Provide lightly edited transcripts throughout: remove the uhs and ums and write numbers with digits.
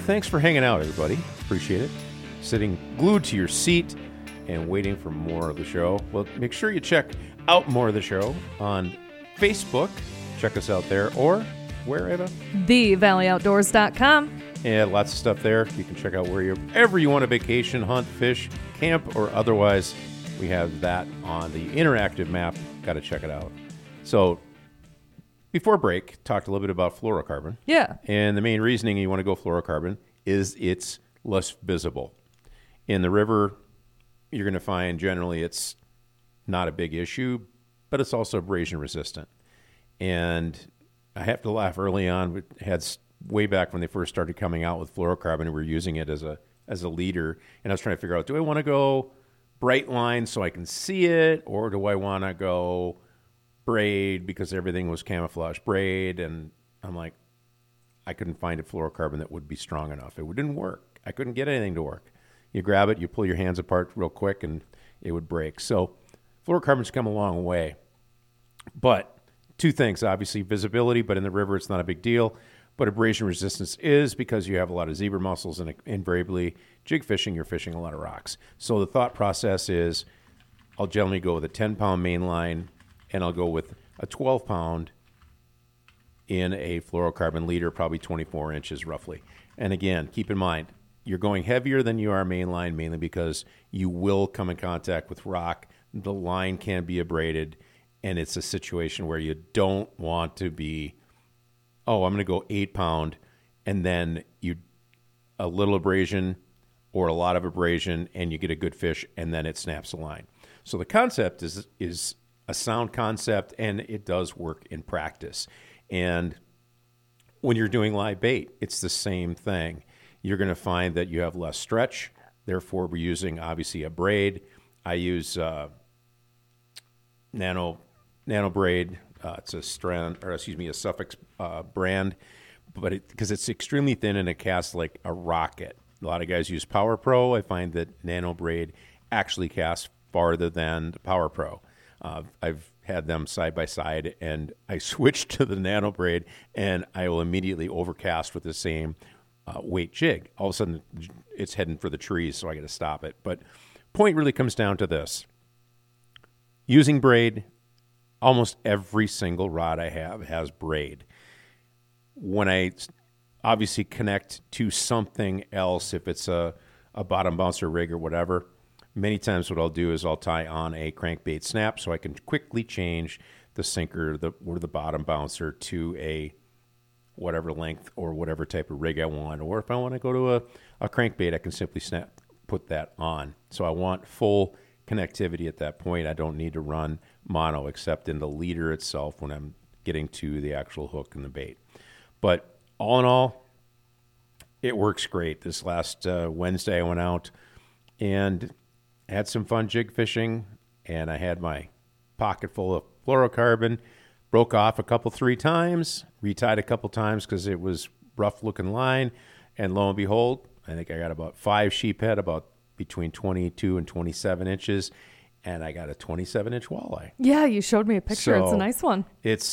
thanks for hanging out, everybody. Appreciate it. Sitting glued to your seat and waiting for more of the show. Well, make sure you check out more of the show on Facebook. Check us out there, or wherever. TheValleyOutdoors.com. Yeah, lots of stuff there. You can check out wherever you want to vacation, hunt, fish, camp, or otherwise. We have that on the interactive map. Got to check it out. So, before break, talked a little bit about fluorocarbon. Yeah. And the main reasoning you want to go fluorocarbon is it's less visible. In the river, you're going to find generally it's not a big issue, but it's also abrasion resistant. And I have to laugh, early on, we had way back when they first started coming out with fluorocarbon, we were using it as a leader, and I was trying to figure out, do I want to go bright line so I can see it, or do I want to go braid because everything was camouflage braid? And I'm like, I couldn't find a fluorocarbon that would be strong enough. It didn't work. I couldn't get anything to work. You grab it, you pull your hands apart real quick, and it would break. So fluorocarbon's come a long way. But two things, obviously, visibility, but in the river it's not a big deal. But abrasion resistance is, because you have a lot of zebra mussels, and invariably jig fishing, you're fishing a lot of rocks. So the thought process is I'll generally go with a 10-pound main line, and I'll go with a 12-pound in a fluorocarbon leader, probably 24 inches roughly. And again, keep in mind, you're going heavier than you are mainline, mainly because you will come in contact with rock. The line can be abraded, and it's a situation where you don't want to be, I'm going to go 8-pound, and then a little abrasion or a lot of abrasion, and you get a good fish, and then it snaps the line. So the concept is a sound concept, and it does work in practice. And when you're doing live bait, it's the same thing. You're going to find that you have less stretch. Therefore, we're using, obviously, a braid. I use Nano Braid. It's a Suffolk brand, but because it's extremely thin and it casts like a rocket. A lot of guys use Power Pro. I find that Nano Braid actually casts farther than the Power Pro. I've had them side by side, and I switched to the Nano Braid, and I will immediately overcast with the same weight jig. All of a sudden, it's heading for the trees, so I got to stop it. But point really comes down to this. Using braid, almost every single rod I have has braid. When I obviously connect to something else, if it's a bottom bouncer rig or whatever, many times what I'll do is I'll tie on a crankbait snap so I can quickly change the sinker or the bottom bouncer to a whatever length or whatever type of rig I want. Or if I want to go to a crankbait, I can simply put that on. So I want full connectivity at that point. I don't need to run mono except in the leader itself when I'm getting to the actual hook and the bait. But all in all, it works great. This last Wednesday I went out and had some fun jig fishing, and I had my pocket full of fluorocarbon. Broke off 3 times, retied a couple times because it was rough looking line, and lo and behold, I think I got about 5 sheephead, about between 22 and 27 inches, and I got a 27-inch walleye. Yeah, you showed me a picture. So it's a nice one. It's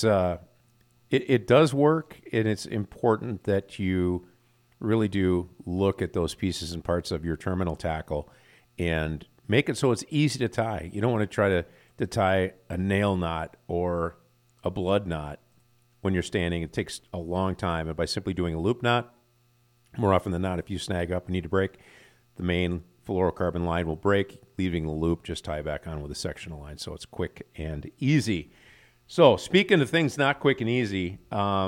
it does work, and it's important that you really do look at those pieces and parts of your terminal tackle and make it so it's easy to tie. You don't want to try to tie a nail knot or a blood knot when you're standing. It takes a long time, and by simply doing a loop knot, more often than not, if you snag up and need to break, the main fluorocarbon line will break, leaving the loop, just tie back on with a sectional line, so it's quick and easy. So speaking of things not quick and easy,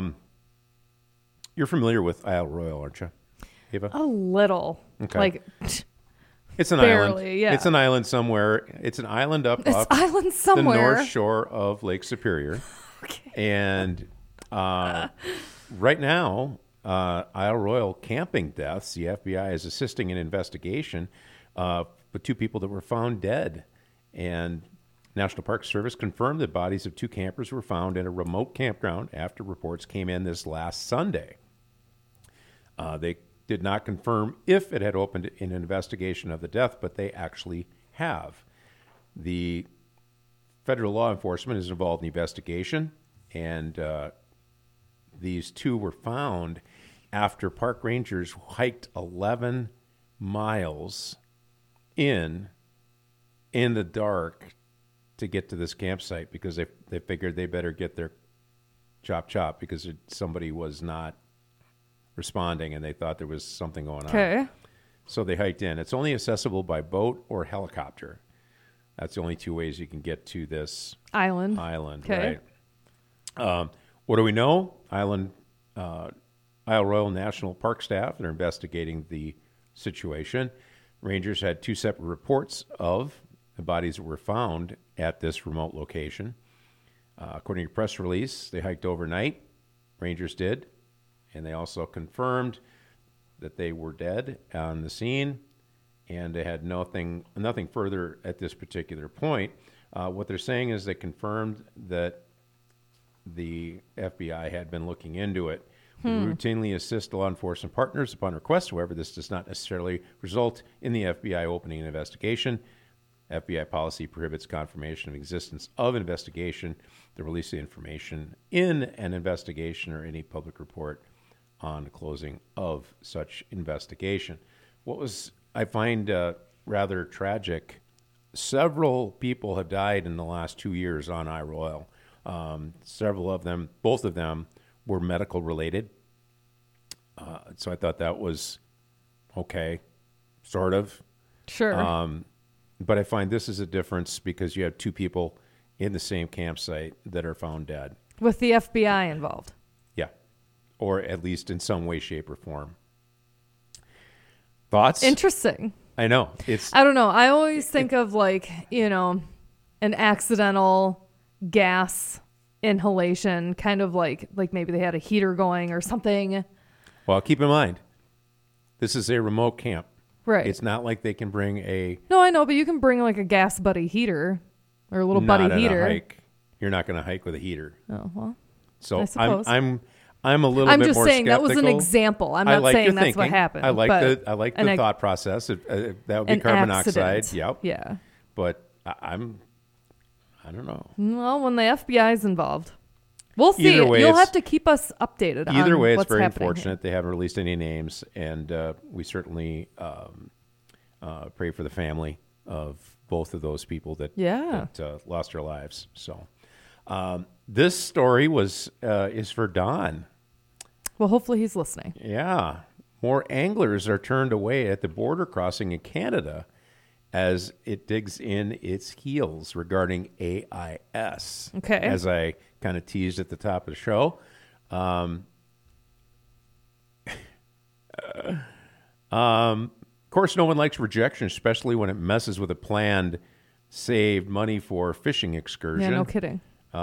you're familiar with Isle Royale, aren't you, Ava? A little. Okay. It's an barely, island. Yeah. It's an island somewhere. It's an island up island somewhere. the north shore of Lake Superior. Okay. And right now, Isle Royale camping deaths, the FBI is assisting in investigation with 2 people that were found dead. And National Park Service confirmed that bodies of 2 campers were found in a remote campground after reports came in this last Sunday. They did not confirm if it had opened an investigation of the death, but they actually have. The federal law enforcement is involved in the investigation, and these 2 were found after park rangers hiked 11 miles in the dark to get to this campsite because they figured they better get their chop because somebody was not responding and they thought there was something going on. Okay. So they hiked in. It's only accessible by boat or helicopter. That's the only two ways you can get to this Island. right? What do we know? Isle Royal National Park staff, they're investigating the situation. Rangers had 2 separate reports of the bodies that were found at this remote location. According to a press release, they hiked overnight. Rangers did. And they also confirmed that they were dead on the scene. And they had nothing further at this particular point. What they're saying is they confirmed that the FBI had been looking into it. We routinely assist law enforcement partners upon request. However, this does not necessarily result in the FBI opening an investigation. FBI policy prohibits confirmation of existence of investigation, the release of information in an investigation, or any public report on the closing of such investigation. What was I find rather tragic, several people have died in the last 2 years on Isle Royal. Several of them, both of them, were medical related. So I thought that was okay, sort of. Sure. But I find this is a difference because you have 2 people in the same campsite that are found dead. With the FBI involved. Yeah. Or at least in some way, shape, or form. Thoughts? Interesting. I know. I don't know. I always think of an accidental gas inhalation, kind of like maybe they had a heater going or something. Well, keep in mind, this is a remote camp. Right. It's not like they can bring a... No, I know, but you can bring like a gas buddy heater or a little buddy heater. Not on a hike. You're not going to hike with a heater. Oh, well. So I suppose. I'm a little bit more I'm just saying skeptical. that was an example. I'm not saying that's what happened. I like the thought process. That would be carbon monoxide. Yep. Yeah. But I don't know. Well, when the FBI's involved, we'll see. Either way, you'll have to keep us updated. Either on way, it's what's very happening unfortunate. They haven't released any names, and we certainly pray for the family of both of those people that lost their lives. So this story is for Don. Well, hopefully he's listening. Yeah. More anglers are turned away at the border crossing in Canada as it digs in its heels regarding AIS. Okay. As I kind of teased at the top of the show. Of course, no one likes rejection, especially when it messes with a planned saved money for fishing excursion. Yeah, no kidding.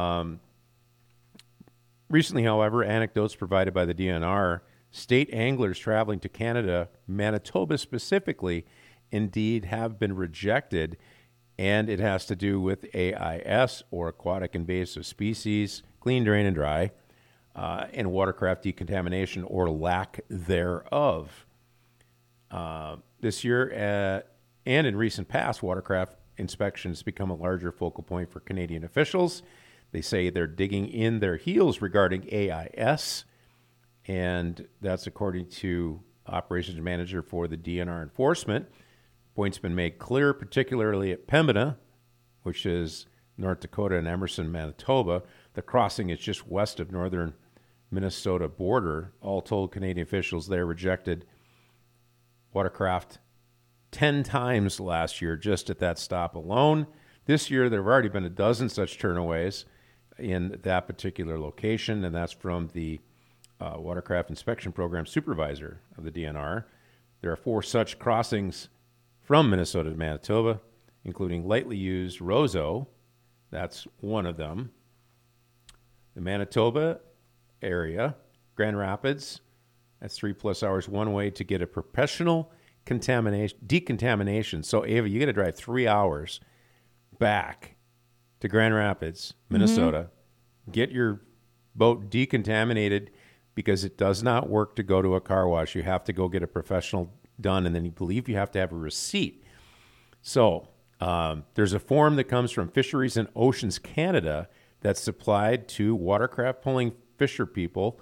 Recently, however, anecdotes provided by the DNR state anglers traveling to Canada, Manitoba specifically, indeed have been rejected, and it has to do with AIS, or aquatic invasive species, clean, drain, and dry, and watercraft decontamination or lack thereof. This year and in recent past, watercraft inspections become a larger focal point for Canadian officials. They say they're digging in their heels regarding AIS, and that's according to operations manager for the DNR enforcement. Point's been made clear, particularly at Pembina, which is North Dakota and Emerson, Manitoba. The crossing is just west of northern Minnesota border. All told, Canadian officials there rejected watercraft 10 times last year just at that stop alone. This year, there have already been a dozen such turnaways in that particular location, and that's from the Watercraft Inspection Program supervisor of the DNR. There are 4 such crossings from Minnesota to Manitoba, including lightly used Roseau. That's one of them. The Manitoba area, Grand Rapids, that's 3+ hours one way to get a professional decontamination. So, Ava, you got to drive 3 hours back to Grand Rapids, Minnesota, get your boat decontaminated because it does not work to go to a car wash. You have to go get a professional done, and then you believe you have to have a receipt. So there's a form that comes from Fisheries and Oceans Canada that's supplied to watercraft pulling fisher people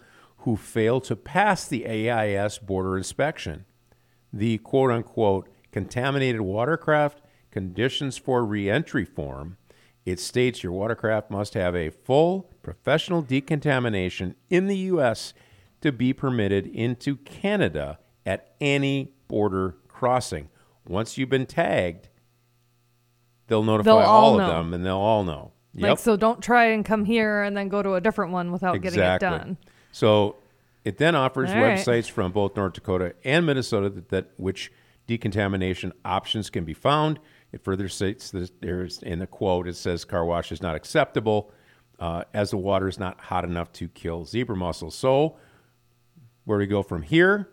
who fail to pass the AIS border inspection. The quote-unquote contaminated watercraft conditions for reentry form, it states your watercraft must have a full professional decontamination in the U.S. to be permitted into Canada at any border crossing. Once you've been tagged, they'll notify all of them, and they'll all know. Yep. Like, so don't try and come here and then go to a different one without getting it done. So it then offers websites from both North Dakota and Minnesota that which decontamination options can be found. It further states that there's, in the quote, it says car wash is not acceptable as the water is not hot enough to kill zebra mussels. So where do we go from here?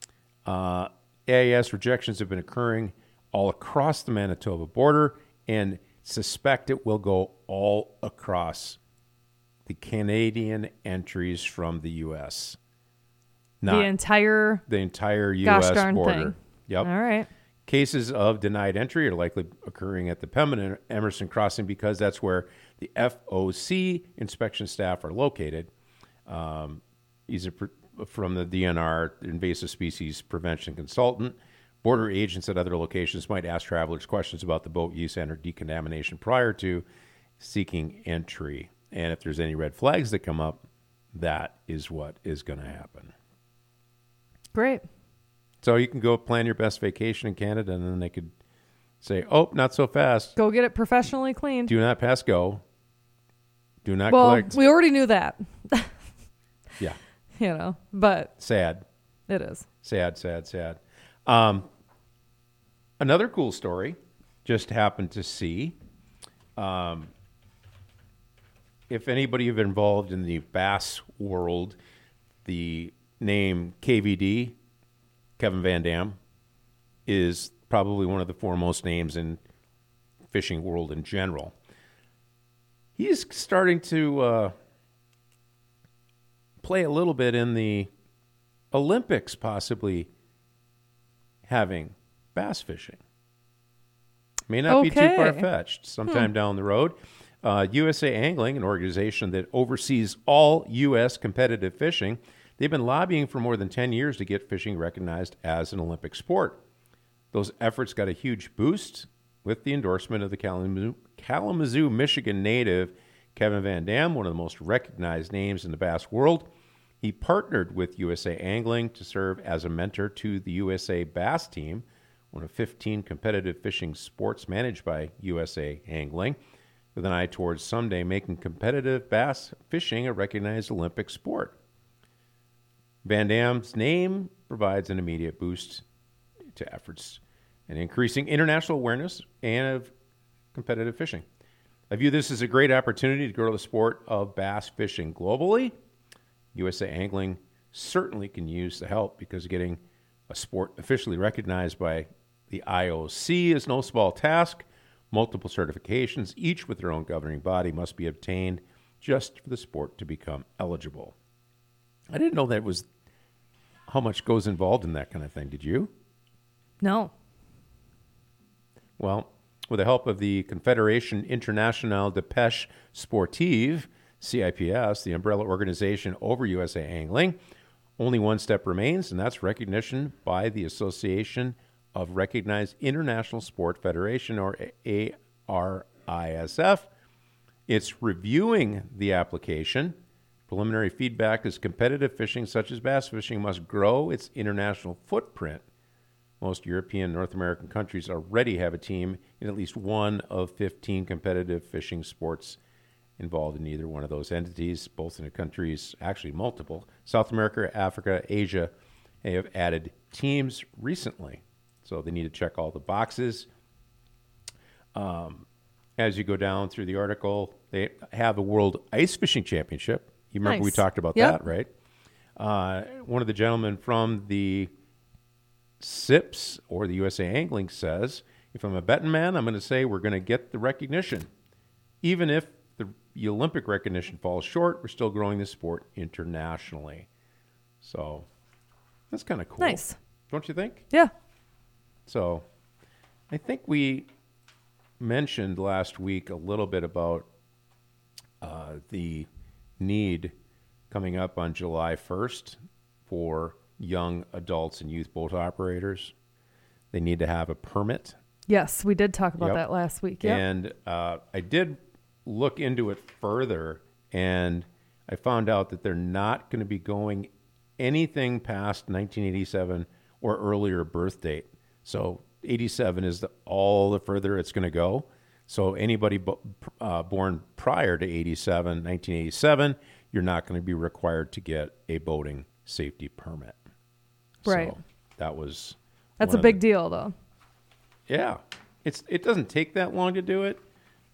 AIS rejections have been occurring all across the Manitoba border, and suspect it will go all across the Canadian entries from the U.S. The entire U.S. border. Thing. Yep. All right. Cases of denied entry are likely occurring at the Pembina and Emerson crossing because that's where the FOC inspection staff are located. These are from the DNR, Invasive Species Prevention Consultant. Border agents at other locations might ask travelers questions about the boat use and or decontamination prior to seeking entry. And if there's any red flags that come up, that is what is going to happen. Great. So you can go plan your best vacation in Canada, and then they could say, oh, not so fast. Go get it professionally cleaned. Do not pass go. Do not collect. Well, we already knew that. Yeah. But. Sad. It is. Sad. Another cool story, just happened to see. If anybody have been involved in the bass world, the name KVD, Kevin Van Dam, is probably one of the foremost names in fishing world in general. He's starting to play a little bit in the Olympics, possibly having bass fishing. May not be too far-fetched. Sometime down the road, USA Angling, an organization that oversees all U.S. competitive fishing, they've been lobbying for more than 10 years to get fishing recognized as an Olympic sport. Those efforts got a huge boost with the endorsement of the Kalamazoo, Michigan native Kevin Van Dam, one of the most recognized names in the bass world. He partnered with USA Angling to serve as a mentor to the USA Bass Team, one of 15 competitive fishing sports managed by USA Angling, with an eye towards someday making competitive bass fishing a recognized Olympic sport. Van Dam's name provides an immediate boost to efforts and increasing international awareness and of competitive fishing. I view this as a great opportunity to grow the sport of bass fishing globally. USA Angling certainly can use the help because getting a sport officially recognized by the IOC is no small task. Multiple certifications, each with their own governing body, must be obtained just for the sport to become eligible. I didn't know that was how much goes involved in that kind of thing. Did you? No. Well, with the help of the Confédération Internationale de Pêche Sportive, CIPS, the umbrella organization over USA Angling, only one step remains, and that's recognition by the Association of Recognized International Sport Federation, or ARISF. It's reviewing the application. Preliminary feedback is competitive fishing, such as bass fishing, must grow its international footprint. Most European, North American countries already have a team in at least one of 15 competitive fishing sports involved in either one of those entities, both in the countries, actually multiple. South America, Africa, Asia have added teams recently. So they need to check all the boxes. As you go down through the article, they have a World Ice Fishing Championship. You remember we talked about that, right? One of the gentlemen from the SIPS, or the USA Angling, says, if I'm a betting man, I'm going to say we're going to get the recognition. Even if the Olympic recognition falls short, we're still growing the sport internationally. So that's kind of cool. Nice. Don't you think? Yeah. So I think we mentioned last week a little bit about the need coming up on July 1st for young adults and youth boat operators. They need to have a permit. Yes, we did talk about that last week. Yep. And I did look into it further, and I found out that they're not going to be going anything past 1987 or earlier birth date. So 87 is all the further it's going to go. So anybody born prior to 1987, you're not going to be required to get a boating safety permit. Right. So that's a big deal, though. Yeah. It doesn't take that long to do it,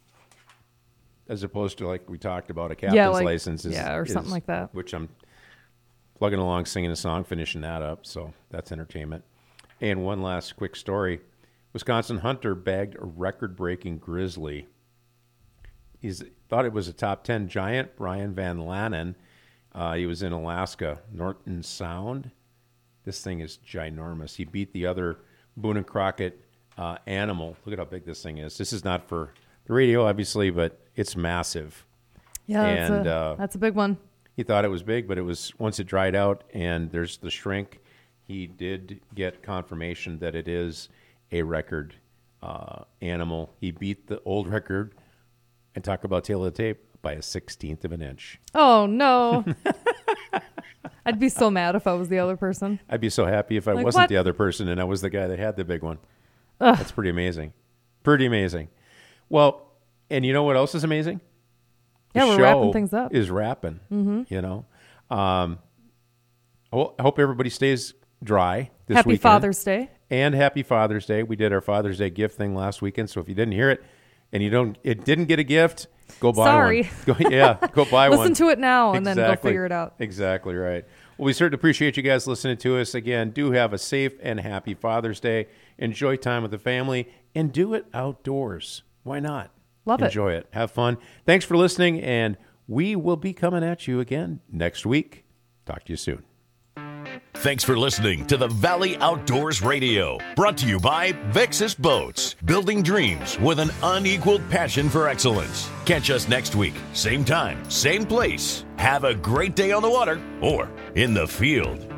as opposed to, like we talked about, a captain's license. Or something like that. Which I'm plugging along, singing a song, finishing that up. So that's entertainment. And one last quick story. Wisconsin hunter bagged a record-breaking grizzly. He thought it was a top 10 giant, Brian Van Lannen. He was in Alaska, Norton Sound. This thing is ginormous. He beat the other Boone and Crockett animal. Look at how big this thing is. This is not for the radio, obviously, but it's massive. Yeah, that's a big one. He thought it was big, but it was, once it dried out and there's the shrink, he did get confirmation that it is a record animal. He beat the old record, and talk about tail of the tape, by a 1/16 of an inch. Oh, no. I'd be so mad if I was the other person. I'd be so happy if I wasn't what? the other person and I was the guy that had the big one. Ugh. That's pretty amazing. Pretty amazing. Well, and you know what else is amazing? Yeah, we're wrapping things up. Is wrapping, you know. I hope everybody stays dry this Happy weekend. Father's Day. And happy Father's Day. We did our Father's Day gift thing last weekend, so if you didn't hear it and it didn't get a gift, go buy one. Go buy one. Listen to it now and then go figure it out. Exactly right. Well, we certainly appreciate you guys listening to us. Again, do have a safe and happy Father's Day. Enjoy time with the family and do it outdoors. Why not? Enjoy it. Have fun. Thanks for listening, and we will be coming at you again next week. Talk to you soon. Thanks for listening to the Valley Outdoors Radio, brought to you by Vexus Boats, building dreams with an unequaled passion for excellence. Catch us next week, same time, same place. Have a great day on the water or in the field.